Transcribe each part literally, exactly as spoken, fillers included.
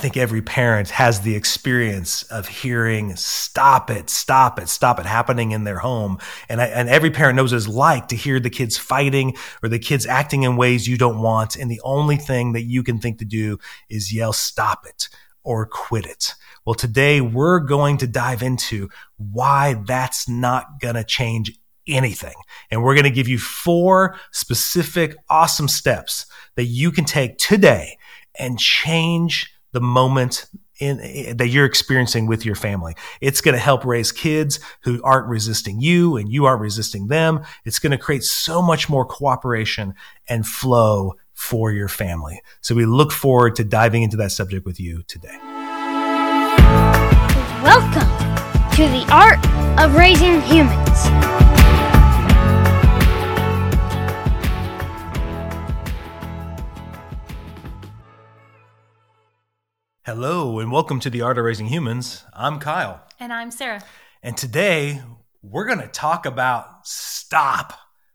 think every parent has the experience of hearing, stop it, stop it, stop it happening in their home. And, I, and every parent knows what it's like to hear the kids fighting or the kids acting in ways you don't want. And the only thing that you can think to do is yell, stop it or quit it. Well, today we're going to dive into why that's not going to change anything. And we're going to give you four specific, awesome steps that you can take today and change the moment in, in, that you're experiencing with your family. It's going to help raise kids who aren't resisting you and you aren't resisting them. It's going to create so much more cooperation and flow for your family. So we look forward to diving into that subject with you today. Welcome to the Art of Raising Humans. Hello, and welcome to the Art of Raising Humans. I'm Kyle. And I'm Sarah. And today we're going to talk about stop.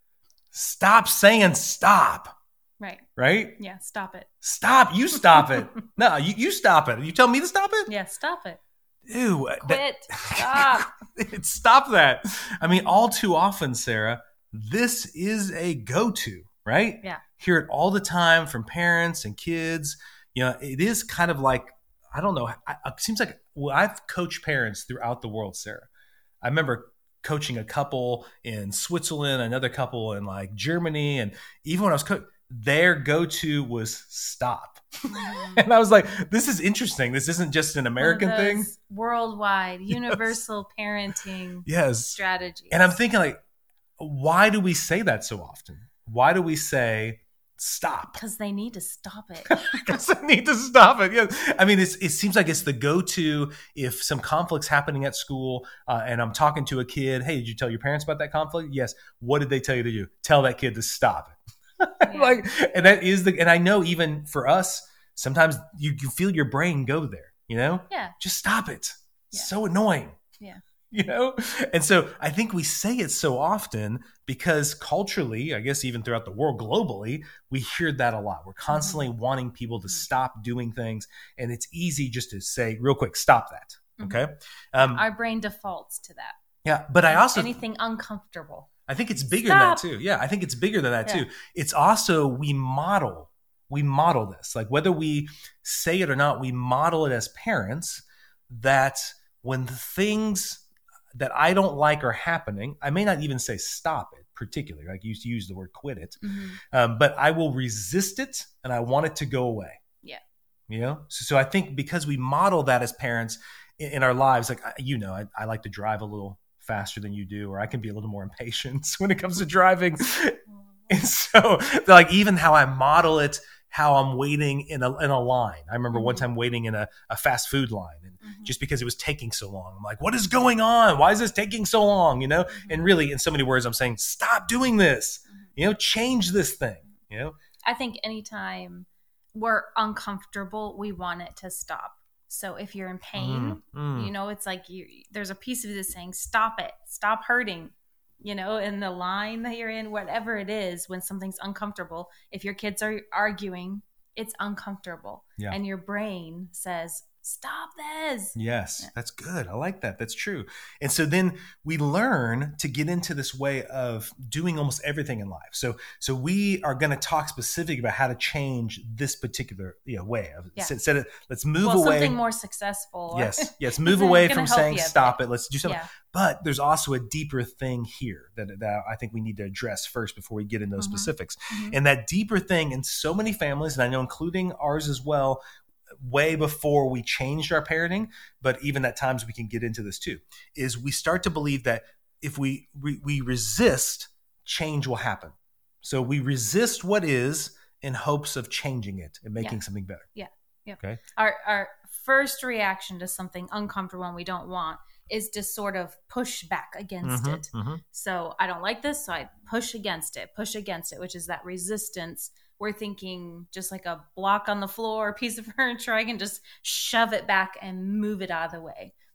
Stop saying stop. Right. Right? Yeah, stop it. Stop. You stop it. No, you, you stop it. You tell me to stop it? Yeah, stop it. Ew. Quit. Stop. Stop that. I mean, all too often, Sarah, this is a go-to, right? Yeah. Hear it all the time from parents and kids. You know, it is kind of like, I don't know. It seems like well, I've coached parents throughout the world, Sarah. I remember coaching a couple in Switzerland, another couple in like Germany. And even when I was coaching, their go-to was stop. Mm. And I was like, this is interesting. This isn't just an American thing. Worldwide, universal yes. parenting yes. strategy. And I'm thinking like, why do we say that so often? Why do we say stop? Because they need to stop it. Because they need to stop it. Yeah. I mean, it's, it seems like it's the go-to if some conflict's happening at school uh, and I'm talking to a kid. Hey, did you tell your parents about that conflict? Yes. What did they tell you to do? Tell that kid to stop it. Yeah. Like, and that is the, and I know even for us, sometimes you, you feel your brain go there, you know? Yeah. Just stop it. Yeah. It's so annoying. Yeah. You know? And so I think we say it so often because culturally, I guess even throughout the world, globally, we hear that a lot. We're constantly mm-hmm. wanting people to stop doing things. And it's easy just to say real quick, stop that. Okay. Mm-hmm. Um, Our brain defaults to that. Yeah. But I also, anything uncomfortable. I think it's bigger Stop. than that too. Yeah, I think it's bigger than that yeah. too. It's also, we model, we model this. Like whether we say it or not, we model it as parents that when the things that I don't like are happening, I may not even say stop it particularly, like you use the word quit it, mm-hmm. um, but I will resist it and I want it to go away. Yeah. You know? So, so I think because we model that as parents in, in our lives, like, you know, I, I like to drive a little faster than you do, or I can be a little more impatient when it comes to driving. And so like even how I model it, how I'm waiting in a in a line. I remember mm-hmm. one time waiting in a, a fast food line and mm-hmm. just because it was taking so long, I'm like, what is going on? Why is this taking so long? You know? Mm-hmm. And really in so many words, I'm saying, stop doing this, mm-hmm. you know, change this thing, you know? I think anytime we're uncomfortable, we want it to stop. So if you're in pain, mm, mm. you know, it's like you, there's a piece of this saying, stop it, stop hurting, you know, in the line that you're in, whatever it is, when something's uncomfortable. If your kids are arguing, it's uncomfortable. Yeah. And your brain says, stop this. Yes, yeah. That's good. I like that. That's true. And so then we learn to get into this way of doing almost everything in life. So so we are going to talk specific about how to change this particular you know, way. Of yeah. said it, let's move well, away. Something more successful. Yes, yes. Move away from saying you, stop but, it. Let's do something. Yeah. But there's also a deeper thing here that, that I think we need to address first before we get into those mm-hmm. specifics. Mm-hmm. And that deeper thing in so many families, and I know including ours as well, way before we changed our parenting, but even at times we can get into this too, is we start to believe that if we, we, we resist, change will happen. So we resist what is in hopes of changing it and making yeah. something better. Yeah. Yeah. Okay. Our, our first reaction to something uncomfortable and we don't want is to sort of push back against mm-hmm, it. Mm-hmm. So I don't like this, so I push against it, push against it, which is that resistance. We're thinking just like a block on the floor, a piece of furniture, I can just shove it back and move it out of the way.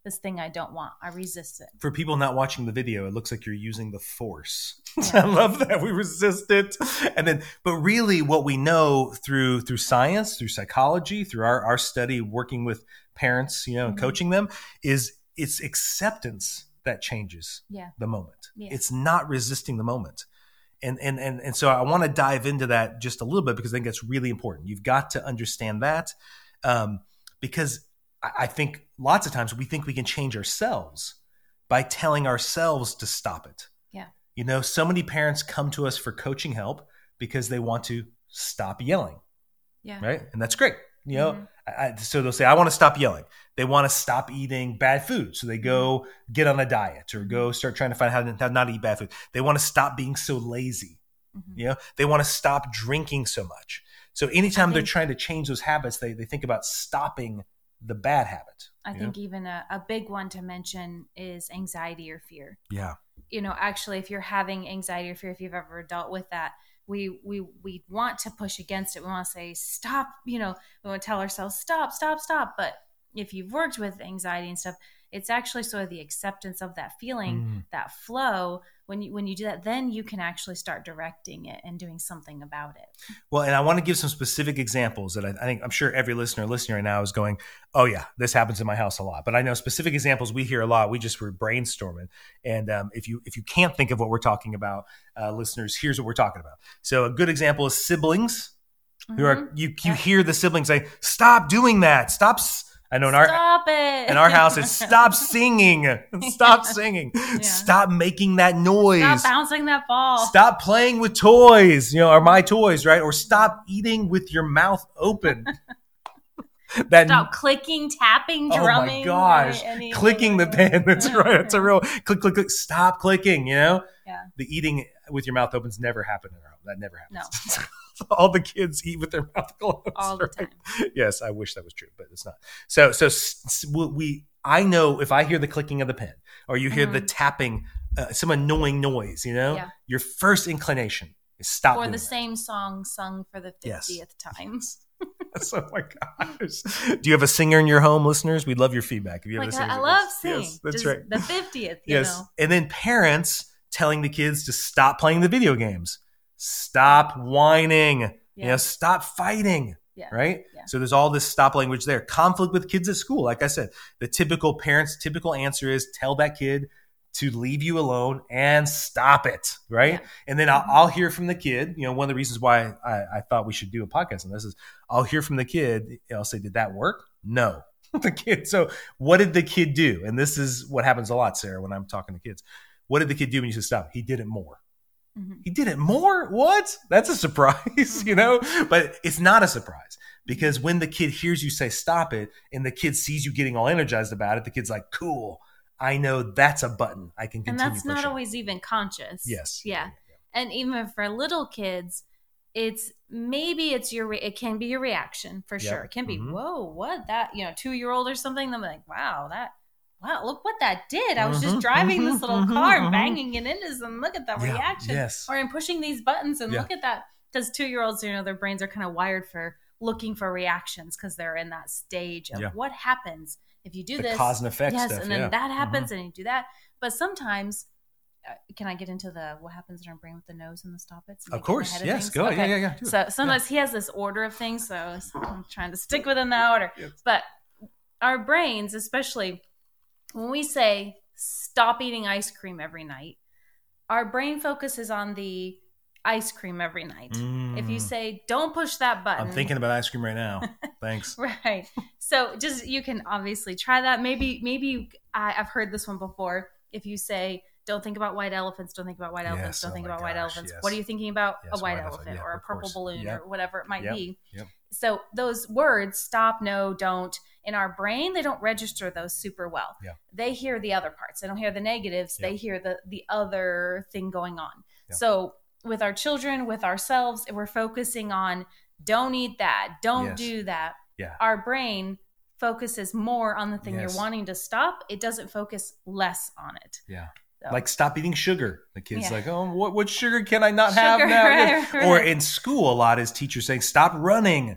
this thing I don't want. I resist it. For people not watching the video, it looks like you're using the force. Yeah. I love that. We resist it. And then, but really what we know through, through science, through psychology, through our, our study working with parents, you know, and Mm-hmm. coaching them, is it's acceptance that changes Yeah. the moment. Yeah. It's not resisting the moment. And, and, and, and so I want to dive into that just a little bit because I think that's really important. You've got to understand that um, because I, I think lots of times we think we can change ourselves by telling ourselves to stop it. Yeah. You know, so many parents come to us for coaching help because they want to stop yelling, Yeah. right? And that's great. You know, Mhm. I, so they'll say, I want to stop yelling. They want to stop eating bad food. So they go get on a diet or go start trying to find how to, how not to eat bad food. They want to stop being so lazy. Mhm. You know, they want to stop drinking so much. So anytime they're think- trying to change those habits, they, they think about stopping the bad habit. I you think know? even a, a big one to mention is anxiety or fear. Yeah. You know, actually, if you're having anxiety or fear, if you've ever dealt with that, we we we want to push against it. We want to say, stop, you know, we want to tell ourselves, stop, stop, stop. But if you've worked with anxiety and stuff, it's actually sort of the acceptance of that feeling, Mm. that flow. When you when you do that, then you can actually start directing it and doing something about it. Well, and I want to give some specific examples that I, I think I'm sure every listener listening right now is going, oh yeah, this happens in my house a lot. But I know specific examples we hear a lot. We just were brainstorming. And um, if you if you can't think of what we're talking about, uh, listeners, here's what we're talking about. So a good example is siblings who are, you, you Yeah. hear the siblings say, stop doing that. Stop. s-" I know in our, Stop it. in our house, it's stop singing, stop singing, stop making that noise. Stop bouncing that ball. Stop playing with toys, you know, or my toys, right? Or stop eating with your mouth open. that Stop clicking, tapping, oh drumming. my gosh, right? Any- clicking the pen. That's right. That's a real click, click, click. Stop clicking. You know, Yeah. the eating with your mouth opens never happened in our home. That never happens. No. All the kids eat with their mouth closed All the right? time. Yes, I wish that was true, but it's not. So, so s- s- we. I know if I hear the clicking of the pen or you hear the Mhm. tapping, uh, some annoying noise, you know, Yeah. your first inclination is stop. Or doing the that. same song sung for the Yes. fiftieth time. Oh my gosh. Do you have a singer in your home, listeners? We'd love your feedback. If you have Like, a singer, I, I love yes, singing. yes, that's Just right. The fiftieth, you Yes. know. And then parents telling the kids to stop playing the video games, stop whining, you Yeah. know, stop fighting. Yeah. Right. Yeah. So there's all this stop language there. Conflict with kids at school. Like I said, the typical parents' typical answer is tell that kid to leave you alone and stop it. Right. Yeah. And then I'll, I'll hear from the kid. You know, one of the reasons why I, I thought we should do a podcast on this is I'll hear from the kid. I'll say, did that work? No. The kid. So what did the kid do? And this is what happens a lot, Sarah, when I'm talking to kids. What did the kid do when you said stop? He did it more. Mhm. He did it more? What? That's a surprise, you know? But it's not a surprise because when the kid hears you say stop it and the kid sees you getting all energized about it, the kid's like, cool, I know that's a button I can And continue that's not pushing. always even conscious. Yes. Yeah. And even for little kids, it's maybe it's your, re- it can be your reaction for Yep. sure. It can be, Mhm. whoa, what that, you know, two year old or something. They're like, wow, that, wow, look what that did. I was just Mhm, driving mhm, this little mhm, car mhm. and banging it into some, look at that Yeah, reaction. yes. Or I'm pushing these buttons and Yeah. look at that. Because two year olds, you know, their brains are kind of wired for looking for reactions because they're in that stage of Yeah. what happens if you do The this. cause and effect yes, stuff, and then yeah. that happens Mhm. and you do that. But sometimes, uh, can I get into the what happens in our brain with the nose and the stop it? Of course. Yes. Go ahead. Yeah, yeah, yeah. Do it. So sometimes he has this order of things. So I'm trying to stick within that order. Yes. But our brains, especially when we say stop eating ice cream every night, our brain focuses on the ice cream every night. If you Mm. say don't push that button, I'm thinking about ice cream right now. Thanks. right. So just you can obviously try that. Maybe maybe you, I, I've heard this one before. If you say don't think about white elephants, don't think about white elephants, Yes, don't oh think my about white gosh, elephants. yes. What are you thinking about? Yes, a white white elephant, elephant yeah, or a of purple course. balloon Yep. or whatever it might Yep. be. Yep. So those words, stop, no, don't, in our brain, they don't register those super well. Yeah. They hear the other parts. They don't hear the negatives. Yeah. They hear the the other thing going on. Yeah. So with our children, with ourselves, if we're focusing on don't eat that, don't Yes. do that. Yeah. Our brain focuses more on the thing Yes. you're wanting to stop. It doesn't focus less on it. Yeah. So, Like stop eating sugar. The kid's Yeah. like, oh, what, what sugar can I not Sugar, have now? right, right. Or in school, a lot is teachers saying, stop running,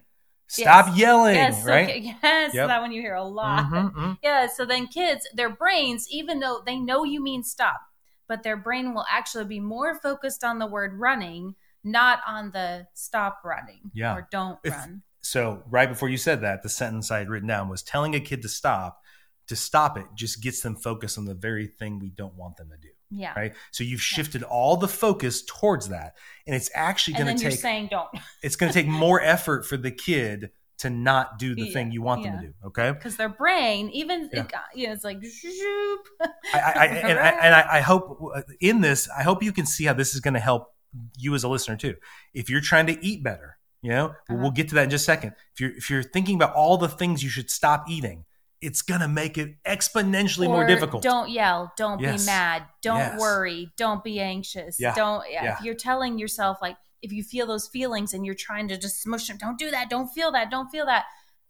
Stop yes. yelling, yes, right? Okay. Yes, Yep. that one you hear a lot. Mm-hmm, mm-hmm. Yeah, so then kids, their brains, even though they know you mean stop, but their brain will actually be more focused on the word running, not on the stop running Yeah. or don't If- run. So right before you said that, the sentence I had written down was telling a kid to stop. To stop it just gets them focused on the very thing we don't want them to do. Yeah. Right. So you've shifted all the focus towards that. And it's actually And going then to you're take, saying don't. it's going to take more effort for the kid to not do the Yeah, thing you want yeah. them to do. Okay. Because their brain, even, Yeah. it got, you know, it's like, zoop. I, I, and I, and I, I hope in this, I hope you can see how this is going to help you as a listener too. If you're trying to eat better, you know, Uh-huh. we'll get to that in just a second. If you're, if you're thinking about all the things you should stop eating, it's going to make it exponentially Or more difficult. Don't yell. Don't Yes. be mad. Don't Yes. worry. Don't be anxious. Yeah. Don't. Yeah. Yeah. If you're telling yourself, like, if you feel those feelings and you're trying to just smush them, don't do that. Don't feel that. Don't feel that.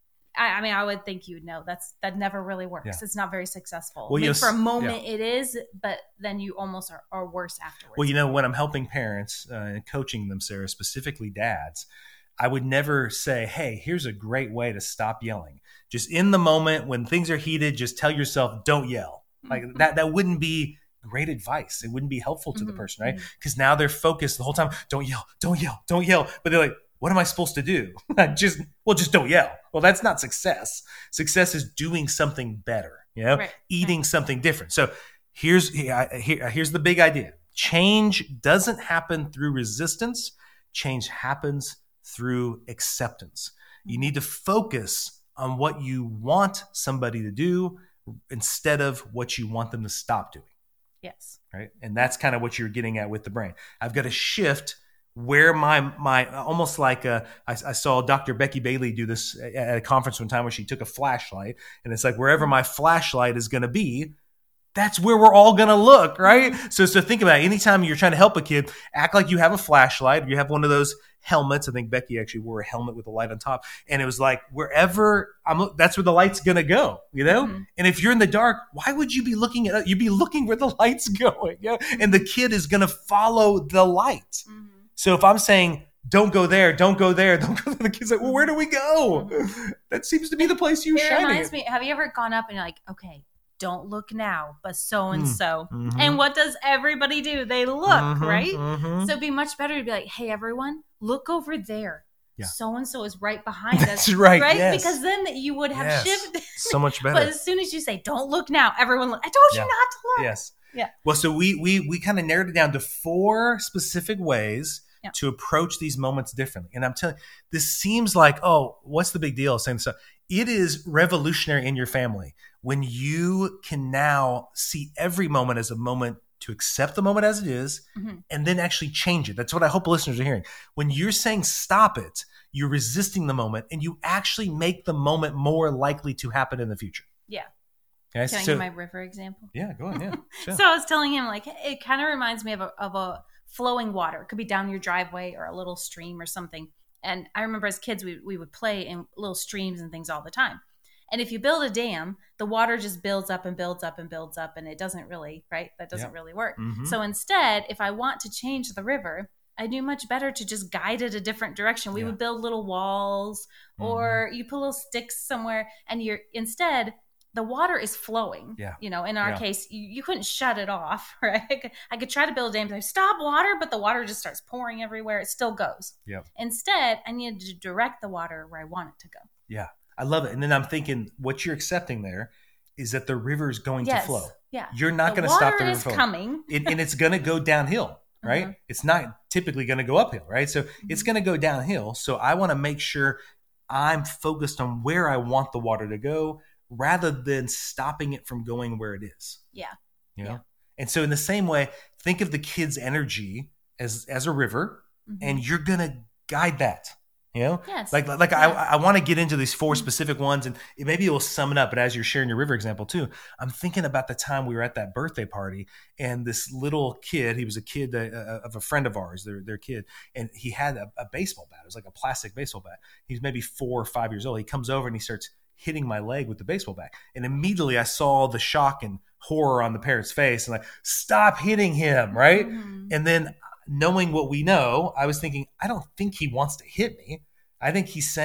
I, I mean, I would think you would know that's that never really works. Yeah. It's not very successful. Well, I mean, you know, for a s- moment it is, but then you almost are, are worse afterwards. Well, you know, when I'm helping parents uh, and coaching them, Sarah, specifically dads, I would never say, hey, here's a great way to stop yelling. Just in the moment when things are heated, just tell yourself, don't yell. Like that, that wouldn't be great advice. It wouldn't be helpful to the Mhm, person, right? mhm. Because now they're focused the whole time. Don't yell, don't yell, don't yell. But they're like, what am I supposed to do? just, well, just don't yell. Well, that's not success. Success is doing something better, you know, Right, eating something different. So here's, here, here's the big idea. Change doesn't happen through resistance. Change happens through acceptance. You need to focus on what you want somebody to do instead of what you want them to stop doing. Yes. Right. And that's kind of what you're getting at with the brain. I've got to shift where my, my, almost like a, I, I saw Doctor Becky Bailey do this at a conference one time where she took a flashlight, and it's like, wherever my flashlight is going to be, that's where we're all going to look. Right. So, so think about it. Anytime you're trying to help a kid, act like you have a flashlight. You have one of those helmets. I think Becky actually wore a helmet with a light on top. And it was like, wherever I'm, that's where the light's going to go, you know? Mhm. And if you're in the dark, why would you be looking at it? You'd be looking where the light's going. You know? And the kid is going to follow the light. Mhm. So if I'm saying, don't go there, don't go there, don't go there, the kid's like, well, where do we go? That seems to be the place you It shine. reminds me, have you ever gone up and you're like, okay, don't look now, but so and so. Mhm. And what does everybody do? They look, Mhm, right? mhm. So it'd be much better to be like, hey, everyone, look over there. Yeah. So and so is right behind That's us. right, Right? yes. Because then you would have Yes. shifted. So much better. But as soon as you say, don't look now, everyone look. I told Yeah. you not to look. Yes. Yeah. Well, so we we we kind of narrowed it down to four specific ways Yeah. to approach these moments differently. And I'm telling you, this seems like, oh, what's the big deal saying stuff? It is revolutionary in your family when you can now see every moment as a moment to accept the moment as it is, Mhm. and then actually change it. That's what I hope listeners are hearing. When you're saying stop it, you're resisting the moment, and you actually make the moment more likely to happen in the future. Yeah. Okay, Can I so give my river example? yeah, go ahead. Yeah, sure. So I was telling him, like, it kind of reminds me of a, of a flowing water. It could be down your driveway or a little stream or something. And I remember as kids, we, we would play in little streams and things all the time. And if you build a dam, the water just builds up and builds up and builds up, and it doesn't really, right? That doesn't Yeah. really work. Mhm. So instead, if I want to change the river, I do much better to just guide it a different direction. We Yeah. would build little walls, or you put little sticks somewhere, and you're instead the water is flowing. Yeah. You know, in our Yeah. case, you, you couldn't shut it off, right? I could, I could try to build a dam, like, stop water, but the water just starts pouring everywhere. It still goes. Yep. Instead, I needed to direct the water where I want it to go. Yeah, I love it. And then I'm thinking, what you're accepting there is that the river is going Yes. to flow. Yeah. You're not The going to stop the water river is flowing. coming. It, and it's going to go downhill, right? Mhm. It's not typically going to go uphill, right? So it's going to go downhill. So I want to make sure I'm focused on where I want the water to go rather than stopping it from going where it is. Yeah. You know? Yeah. And so in the same way, think of the kid's energy as as a river, Mhm. and you're going to guide that. You know, Yes. like like Yeah. I I want to get into these four specific ones, and it, maybe it will sum it up. But as you're sharing your river example too, I'm thinking about the time we were at that birthday party, and this little kid, he was a kid uh, of a friend of ours, their their kid, and he had a, a baseball bat. It was like a plastic baseball bat. He's maybe four or five years old. He comes over and he starts hitting my leg with the baseball bat, and immediately I saw the shock and horror on the parent's face, and like, stop hitting him, right? Mhm. And then knowing what we know, I was thinking, I don't think he wants to hit me. I think he's saying,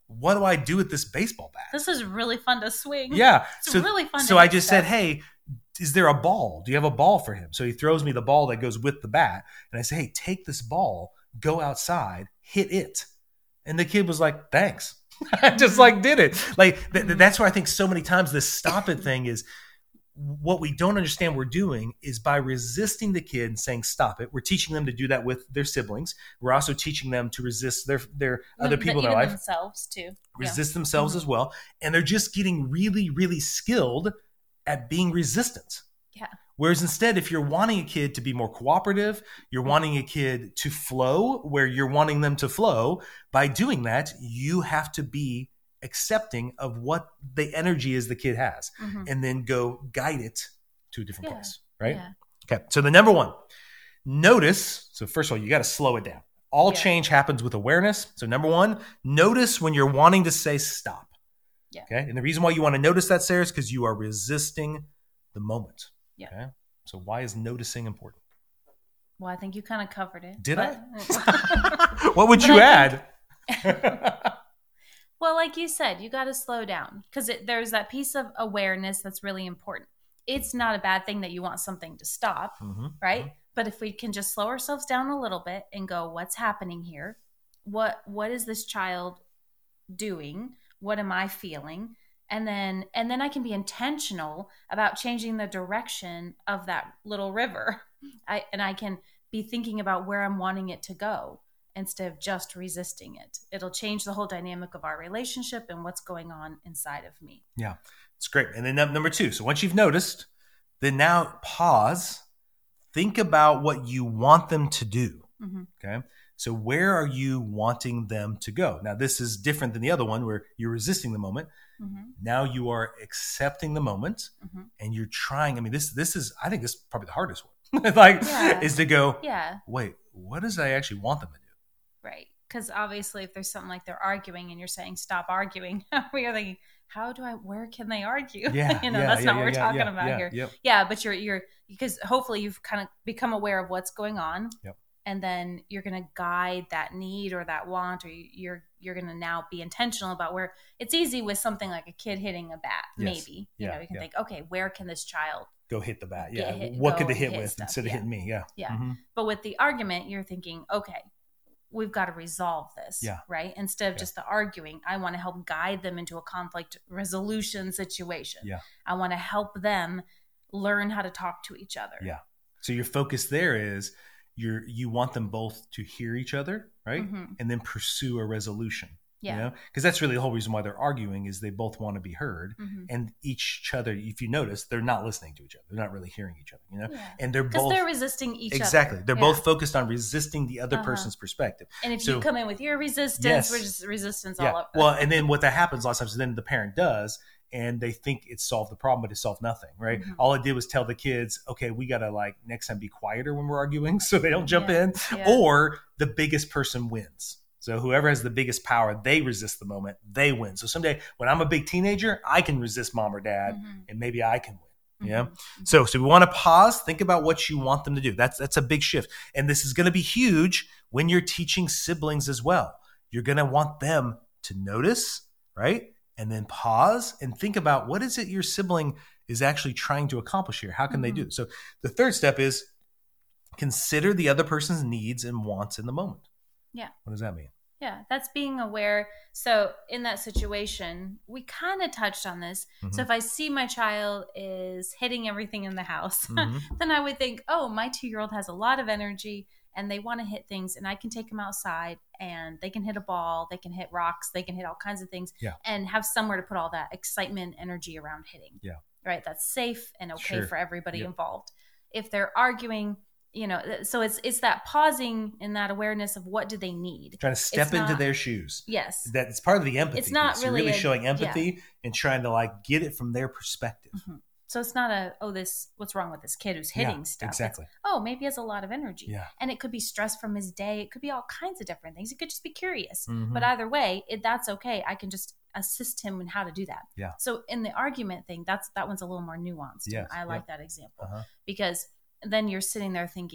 what do I do with this baseball bat? This is really fun to swing. Yeah. It's so, really fun to So I hit just stuff. said, hey, is there a ball? Do you have a ball for him? So he throws me the ball that goes with the bat. And I say, hey, take this ball, go outside, hit it. And the kid was like, thanks. I just like did it. Like th- th- that's where I think so many times this stop it thing is what we don't understand we're doing is by resisting the kid and saying stop it. We're teaching them to do that with their siblings. We're also teaching them to resist their their other people in their life. Themselves too. Resist yeah. themselves mm-hmm. as well. And they're just getting really, really skilled at being resistant. Yeah. Whereas instead, if you're wanting a kid to be more cooperative, you're wanting a kid to flow where you're wanting them to flow, by doing that, you have to be accepting of what the energy is the kid has mm-hmm. and then go guide it to a different yeah. place, right? Yeah. Okay. So the number one, notice. So first of all, you got to slow it down. All yeah. change happens with awareness. So number one, notice when you're wanting to say stop. Yeah. Okay. And the reason why you want to notice that, Sarah, is because you are resisting the moment. Yeah. Okay. So why is noticing important? Well, I think you kind of covered it. Did but... I? What would you add? Well, like you said, you got to slow down because there's that piece of awareness that's really important. It's not a bad thing that you want something to stop, mm-hmm. right? Mm-hmm. But if we can just slow ourselves down a little bit and go, what's happening here? What What is this child doing? What am I feeling? And then and then I can be intentional about changing the direction of that little river. I, and I can be thinking about where I'm wanting it to go instead of just resisting it. It'll change the whole dynamic of our relationship and what's going on inside of me. Yeah, it's great. And then number two, so once you've noticed, then now pause, think about what you want them to do. Mm-hmm. Okay. So where are you wanting them to go? Now, this is different than the other one where you're resisting the moment. Mm-hmm. Now you are accepting the moment mm-hmm. and you're trying. I mean, this this is, I think this is probably the hardest one. like, yeah. is to go, yeah. wait, what does I actually want them to do? Right. Because obviously if there's something like they're arguing and you're saying, stop arguing, we are thinking, how do I, where can they argue? Yeah, you know, yeah, that's yeah, not yeah, what we're yeah, talking yeah, about yeah, here. Yep. Yeah. But you're, you're, because hopefully you've kind of become aware of what's going on. Yep. And then you're going to guide that need or that want, or you're you're going to now be intentional about where it's easy with something like a kid hitting a bat. Yes. Maybe you yeah, know you can yeah. think, okay, where can this child go hit the bat? Yeah, hit, what could they hit, hit with stuff. instead of yeah. hitting me? Yeah, yeah. Mm-hmm. But with the argument, you're thinking, okay, we've got to resolve this. Yeah, right. Instead of yeah. just the arguing, I want to help guide them into a conflict resolution situation. Yeah, I want to help them learn how to talk to each other. Yeah. So your focus there is. You're, you want them both to hear each other, right? Mm-hmm. And then pursue a resolution. Yeah. You know? Because that's really the whole reason why they're arguing is they both want to be heard. Mm-hmm. And each other, if you notice, they're not listening to each other. They're not really hearing each other, you know? Yeah. And they're both... they're resisting each exactly. other. Exactly. They're yeah. both focused on resisting the other uh-huh. person's perspective. And if so, you come in with your resistance, yes. we're just resistance yeah. all up. Well, and then what that happens a lot of times is then the parent does, and they think it solved the problem, but it solved nothing, right? Mm-hmm. All it did was tell the kids, okay, we got to like next time be quieter when we're arguing so they don't jump yeah. in, yeah. or the biggest person wins. So whoever has the biggest power, they resist the moment, they win. So someday when I'm a big teenager, I can resist mom or dad mm-hmm. and maybe I can win. Yeah. Mm-hmm. So, so we want to pause, think about what you want them to do. That's, that's a big shift. And this is going to be huge when you're teaching siblings as well. You're going to want them to notice, right? And then pause and think about what is it your sibling is actually trying to accomplish here? How can mm-hmm. they do it? So the third step is consider the other person's needs and wants in the moment. Yeah. What does that mean? Yeah, that's being aware. So in that situation, we kind of touched on this. Mm-hmm. So if I see my child is hitting everything in the house, mm-hmm. then I would think, oh, my two-year-old has a lot of energy and they want to hit things, and I can take them outside and they can hit a ball, they can hit rocks, they can hit all kinds of things yeah. and have somewhere to put all that excitement, energy around hitting. Yeah. Right? That's safe and okay sure. for everybody yep. involved. If they're arguing, you know, so it's it's that pausing and that awareness of what do they need. Trying to step it's into not, their shoes. Yes. That's part of the empathy. It's not piece. really You're really a, showing empathy yeah. and trying to like get it from their perspective. Mm-hmm. So it's not a, oh, this, what's wrong with this kid who's hitting yeah, stuff. Exactly. It's, oh, maybe he has a lot of energy. Yeah. And it could be stress from his day. It could be all kinds of different things. It could just be curious. Mm-hmm. But either way, it, that's okay. I can just assist him in how to do that. Yeah. So in the argument thing, that's that one's a little more nuanced. Yes. I like yep. that example uh-huh. because then you're sitting there thinking,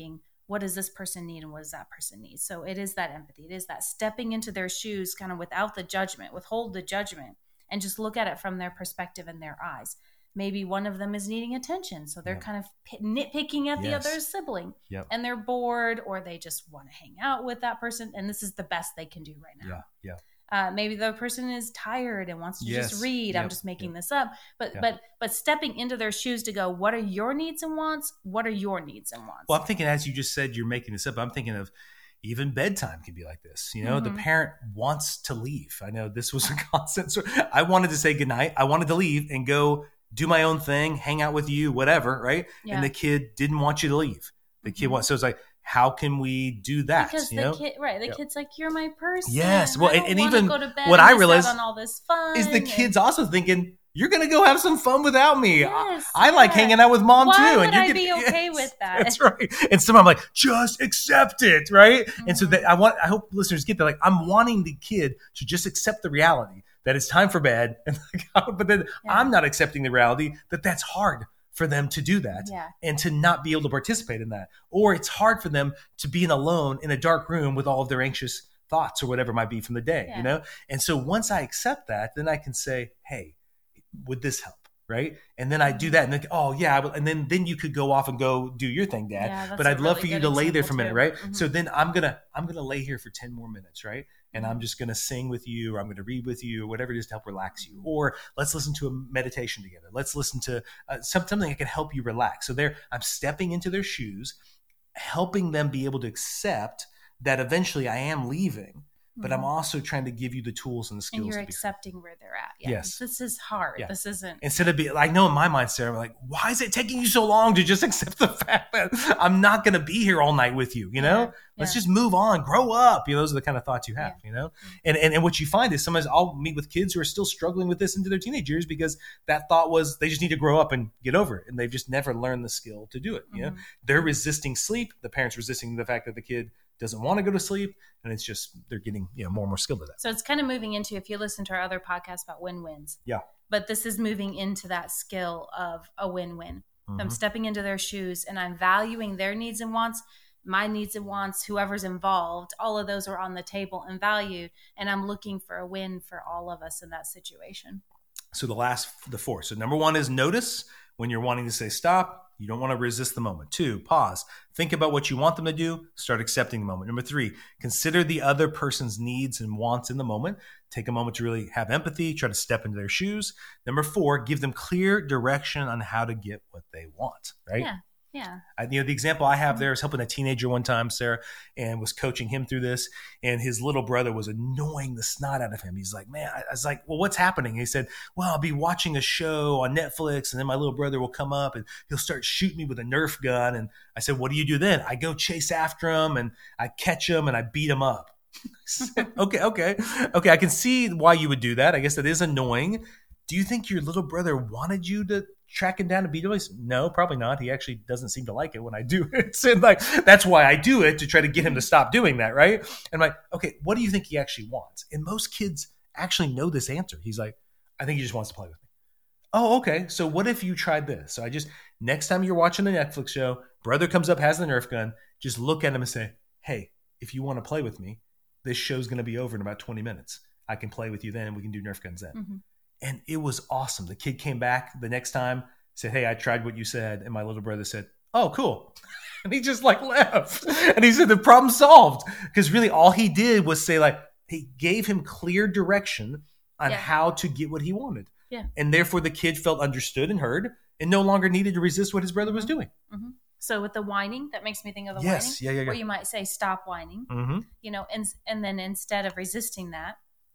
what does this person need and what does that person need? So it is that empathy. It is that stepping into their shoes kind of without the judgment, withhold the judgment, and just look at it from their perspective and their eyes. Maybe one of them is needing attention, so they're yep. kind of nitpicking at yes. the other sibling, yep. and they're bored, or they just want to hang out with that person, and this is the best they can do right now. Yeah, yeah. Uh, maybe the person is tired and wants to yes. just read. Yep. I'm just making yep. this up, but yep. but but stepping into their shoes to go, what are your needs and wants? What are your needs and wants? Well, I'm thinking, as you just said, you're making this up. I'm thinking of even bedtime can be like this. You know, mm-hmm. the parent wants to leave. I know this was a constant. So I wanted to say goodnight. I wanted to leave and go do my own thing, hang out with you, whatever, right? Yeah. And the kid didn't want you to leave. The kid mm-hmm. wants, so it's like, how can we do that? Because you the know? kid, right? The yep. kid's like, you're my person. Yes. Well, I don't and, and want even to go to bed what and I miss realized out on all this fun is the and... kid's also thinking, you're going to go have some fun without me. Yes, I, I like yes. hanging out with mom Why too. Would and you're I gonna, be okay yes, with that? That's right. And somehow I'm like, just accept it. Right. Mm-hmm. And so that I want, I hope listeners get that. Like, I'm wanting the kid to just accept the reality that it's time for bed. And but then yeah. I'm not accepting the reality that that's hard for them to do that yeah. and to not be able to participate in that. Or it's hard for them to be in alone in a dark room with all of their anxious thoughts or whatever it might be from the day, yeah. you know? And so once I accept that, then I can say, hey, would this help? Right. And then I do that and then, oh yeah. And then, then you could go off and go do your thing, Dad. Yeah, but I'd love really for you to lay there for a minute. Too. Right. Mm-hmm. So then I'm going to, I'm going to lay here for ten more minutes. Right. And I'm just going to sing with you, or I'm going to read with you, or whatever it is to help relax you. Or let's listen to a meditation together. Let's listen to uh, something that can help you relax. So there, I'm stepping into their shoes, helping them be able to accept that eventually I am leaving. But I'm also trying to give you the tools and the skills. And you're to be accepting where they're at. Yeah. Yes. This is hard. Yeah. This isn't. Instead of being, I know in my mind, Sarah, I'm like, why is it taking you so long to just accept the fact that I'm not going to be here all night with you? You know, yeah. let's yeah. just move on, grow up. You know, those are the kind of thoughts you have, yeah. you know, and, and, and what you find is sometimes I'll meet with kids who are still struggling with this into their teenage years because that thought was they just need to grow up and get over it. And they've just never learned the skill to do it. You mm-hmm. know, they're resisting sleep. The parents resisting the fact that the kid doesn't want to go to sleep, and it's just they're getting you know more and more skilled at that. So it's kind of moving into, if you listen to our other podcast about win-wins, yeah. But this is moving into that skill of a win-win. Mm-hmm. I'm stepping into their shoes, and I'm valuing their needs and wants, my needs and wants, whoever's involved. All of those are on the table and valued, and I'm looking for a win for all of us in that situation. So the last, the four. So number one is notice when you're wanting to say stop. You don't want to resist the moment. Two, pause. Think about what you want them to do. Start accepting the moment. Number three, consider the other person's needs and wants in the moment. Take a moment to really have empathy. Try to step into their shoes. Number four, give them clear direction on how to get what they want. Right? Yeah. Yeah. I, you know, the example I have there is helping a teenager one time, Sarah, and was coaching him through this. And his little brother was annoying the snot out of him. He's like, man, I, I was like, well, what's happening? And he said, well, I'll be watching a show on Netflix, and then my little brother will come up and he'll start shooting me with a Nerf gun. And I said, what do you do then? I go chase after him and I catch him and I beat him up. said, okay, okay, okay. I can see why you would do that. I guess that is annoying. Do you think your little brother wanted you to track him down and beat him? No, probably not. He actually doesn't seem to like it when I do it. So like, that's why I do it, to try to get him to stop doing that, right? And I'm like, okay, what do you think he actually wants? And most kids actually know this answer. He's like, I think he just wants to play with me. Oh, okay. So what if you tried this? So I just, next time you're watching a Netflix show, brother comes up, has the Nerf gun, just look at him and say, hey, if you want to play with me, this show's going to be over in about twenty minutes. I can play with you then, and we can do Nerf guns then. Mm-hmm. And it was awesome. The kid came back the next time, said, hey, I tried what you said. And my little brother said, oh, cool. And he just like left. And he said, the problem solved. Because really all he did was say, like, he gave him clear direction on yeah. how to get what he wanted. Yeah. And therefore the kid felt understood and heard and no longer needed to resist what his brother was doing. Mm-hmm. So with the whining, that makes me think of the yes. whining. Yeah, yeah, yeah. Or you might say, stop whining. Mm-hmm. You know, and and then instead of resisting that,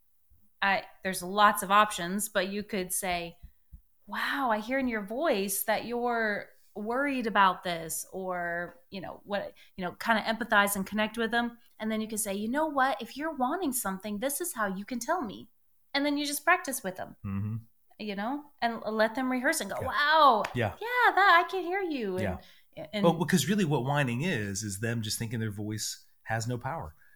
I, there's lots of options, but you could say, wow, I hear in your voice that you're worried about this, or, you know, what, you know, kind of empathize and connect with them. And then you can say, you know what, if you're wanting something, this is how you can tell me. And then you just practice with them, mm-hmm. you know, and let them rehearse and go, yeah. wow, yeah, yeah, that I can hear you. And, yeah. and well, because really what whining is, is them just thinking their voice has no power.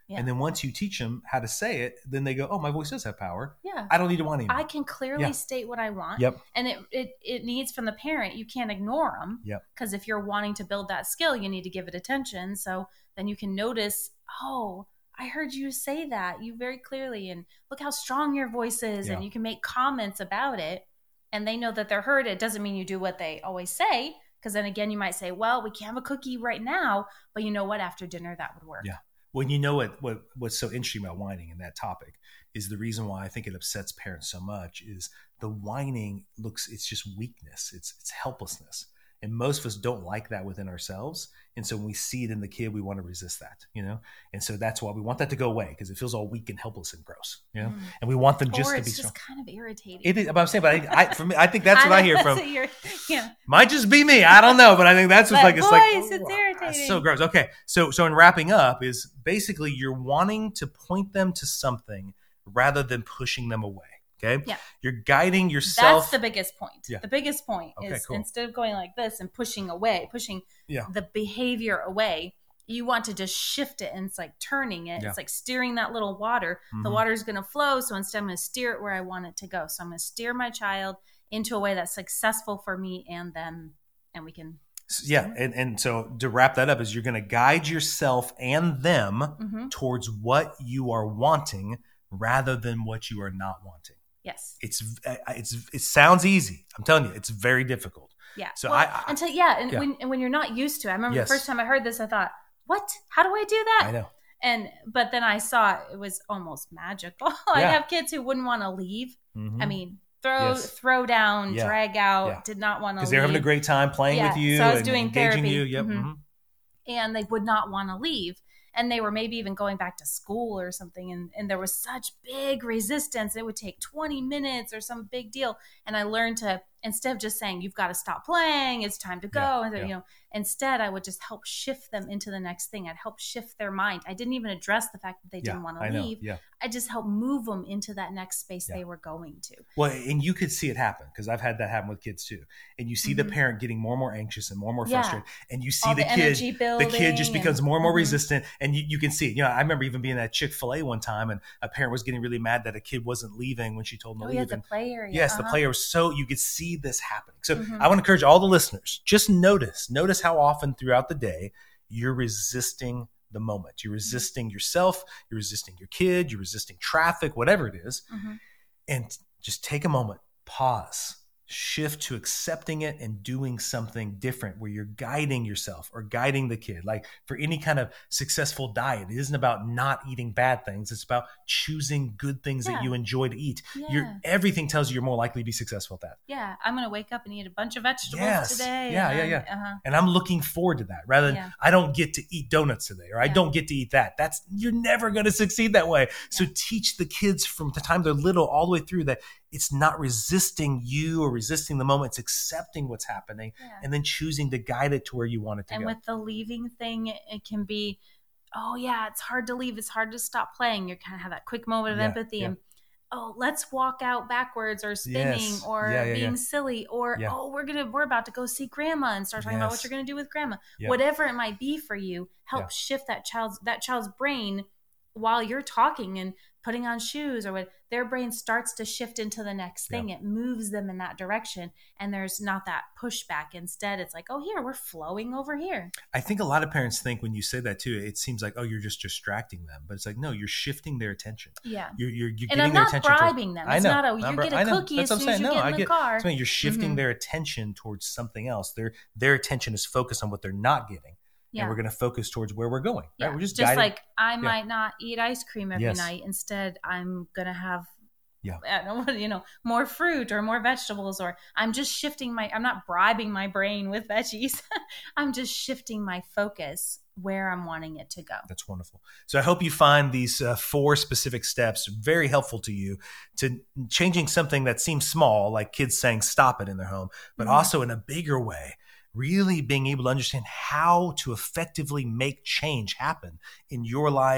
Yeah. And then once you teach them how to say it, then they go, oh, my voice does have power. Yeah. I don't need to want anymore. I can clearly Yeah. state what I want. Yep. And it, it, it needs from the parent. You can't ignore them. Yep. Because if you're wanting to build that skill, you need to give it attention. So then you can notice, oh, I heard you say that you very clearly, and look how strong your voice is. Yeah. And you can make comments about it, and they know that they're heard. It doesn't mean you do what they always say. Because then again, you might say, well, we can't have a cookie right now, but you know what? After dinner, that would work. Yeah. Well, you know what, what what's so interesting about whining in that topic is the reason why I think it upsets parents so much is the whining looks, it's just weakness. It's it's helplessness. And most of us don't like that within ourselves. And so when we see it in the kid, we want to resist that, you know? And so that's why we want that to go away, because it feels all weak and helpless and gross, you know? Mm. And we want them just or to be it's strong. just kind of irritating. It is, but I'm saying, but I, I, for me, I think that's what I, I hear from. Yeah. Might just be me. I don't know, but I think that's what's but like, it's voice, like, it's oh, irritating. It's so gross. Okay. So, so in wrapping up is basically you're wanting to point them to something rather than pushing them away. Okay. Yeah. You're guiding yourself. That's the biggest point. Yeah. The biggest point Okay, is cool. instead of going like this and pushing away, pushing Yeah. the behavior away, you want to just shift it, and it's like turning it. Yeah. It's like steering that little water. Mhm. The water is going to flow. So instead I'm going to steer it where I want it to go. So I'm going to steer my child into a way that's successful for me and them. And we can. Yeah. And, and so to wrap that up is you're going to guide yourself and them Mm-hmm. towards what you are wanting rather than what you are not wanting. Yes. It's, it's, it sounds easy. I'm telling you, it's very difficult. Yeah. So well, I, I until yeah, and yeah. when and when you're not used to it. I remember Yes. the first time I heard this, I thought, "What? How do I do that?" I know. And but then I saw it was almost magical. I Yeah. have kids who wouldn't want to leave. Mhm. I mean, throw Yes. throw down, Yeah. drag out, Yeah. did not want to Because leave. they're having a great time playing Yeah. with you So I was and doing engaging therapy. you. Yep. Mhm. Mhm. And they would not want to leave. And they were maybe even going back to school or something. And, and there was such big resistance. It would take twenty minutes or some big deal. And I learned to, instead of just saying, you've got to stop playing, it's time to go. Yeah, and then, yeah. you know, instead I would just help shift them into the next thing. I'd help shift their mind. I didn't even address the fact that they Yeah, didn't want I to know. leave. Yeah. I just helped move them into that next space Yeah. they were going to. Well, and you could see it happen because I've had that happen with kids too. And you see the Mhm. parent getting more and more anxious and more and more Yeah. frustrated. And you see All the, the kid, energy the building kid just becomes and- more and more Mhm. resistant. And you, you can see it. You know, I remember even being at Chick-fil-A one time and a parent was getting really mad that a kid wasn't leaving when she told him Oh, to yeah, leave. the And play area. yes, the Uh-huh. player was so, you could see this happening. So Mhm. I want to encourage all the listeners, just notice, notice how often throughout the day you're resisting the moment. You're resisting yourself, you're resisting your kid, you're resisting traffic, whatever it is. Mhm. And just take a moment, pause, shift to accepting it and doing something different where you're guiding yourself or guiding the kid. Like for any kind of successful diet, it isn't about not eating bad things. It's about choosing good things Yeah. that you enjoy to eat. Yeah. You're, everything tells you you're more likely to be successful at that. Yeah, I'm going to wake up and eat a bunch of vegetables Yes. today. Yeah, and yeah, I'm- yeah. Uh-huh. And I'm looking forward to that rather than Yeah. I don't get to eat donuts today or I Yeah. don't get to eat that. That's, you're never going to succeed that way. So Yeah. teach the kids from the time they're little all the way through that it's not resisting you or resisting the moment. It's accepting what's happening Yeah. and then choosing to guide it to where you want it to And go. with the leaving thing, it, it can be, oh yeah, it's hard to leave. It's hard to stop playing. You kind of have that quick moment of Yeah, empathy yeah. and, oh, let's walk out backwards or spinning Yes. or Yeah, yeah, being yeah. silly or, Yeah. oh, we're going to, we're about to go see grandma and start talking about what Yes. you're going to do with grandma. Yeah. Whatever it might be for you, help Yeah. shift that child's, that child's brain while you're talking and putting on shoes or what, their brain starts to shift into the next thing. Yeah. It moves them in that direction. And there's not that pushback. Instead, it's like, oh, here, we're flowing over here. I think a lot of parents think when you say that too, it seems like, oh, you're just distracting them. But it's like, no, you're shifting their attention. Yeah. You're, you're, you're And getting I'm their not attention. towards- bribing them. I It's know. not a, Not you bri- get a I know. cookie as That's soon what I'm as you saying. get No, in I the get- car. That's why you're shifting Mhm. their attention towards something else. Their their attention is focused on what they're not getting. Yeah. And we're going to focus towards where we're going. Yeah. Right? We're just, just guiding. like I might not eat ice cream every Yes. night. Instead, I'm going to have Yeah. I don't know, you know, more fruit or more vegetables, or I'm just shifting my, I'm not bribing my brain with veggies. I'm just shifting my focus where I'm wanting it to go. That's wonderful. So I hope you find these uh, four specific steps very helpful to you to changing something that seems small, like kids saying stop it in their home, but Mhm. also in a bigger way, really being able to understand how to effectively make change happen in your life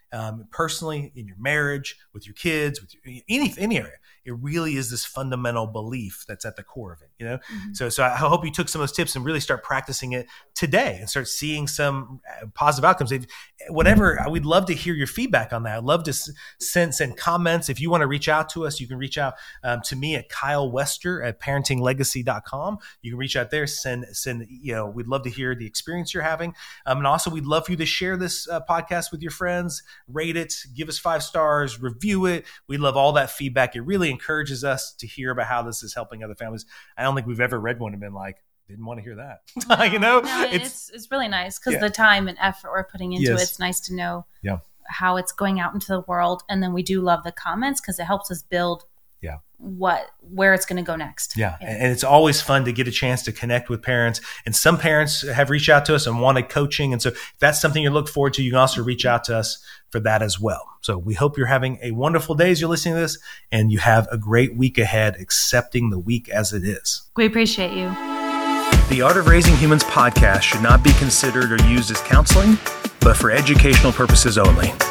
um, personally, in your marriage, with your kids, with your, any, any area. It really is this fundamental belief that's at the core of it, you know? Mm-hmm. So, so I hope you took some of those tips and really start practicing it today and start seeing some positive outcomes. If, whatever, we'd love to hear your feedback on that. I'd love to send, send comments. If you want to reach out to us, you can reach out um, to me at Kyle Wester at parenting legacy dot com. You can reach out there, send, send, you know, we'd love to hear the experience you're having. Um, and also we'd love for you to share this uh, podcast with your friends, rate it, give us five stars, review it. We love all that feedback. It really encourages us to hear about how this is helping other families. I don't think we've ever read one and been like, didn't want to hear that. No, you know, no, it's, it's it's really nice because yeah. the time and effort we're putting into yes. it, it's nice to know yeah. how it's going out into the world. And then we do love the comments because it helps us build yeah. what where it's going to go next. Yeah. yeah. And it's always fun to get a chance to connect with parents. And some parents have reached out to us and wanted coaching. And so if that's something you look forward to, you can also reach out to us for that as well. So we hope you're having a wonderful day as you're listening to this, and you have a great week ahead, accepting the week as it is. We appreciate you. The Art of Raising Humans podcast should not be considered or used as counseling, but for educational purposes only.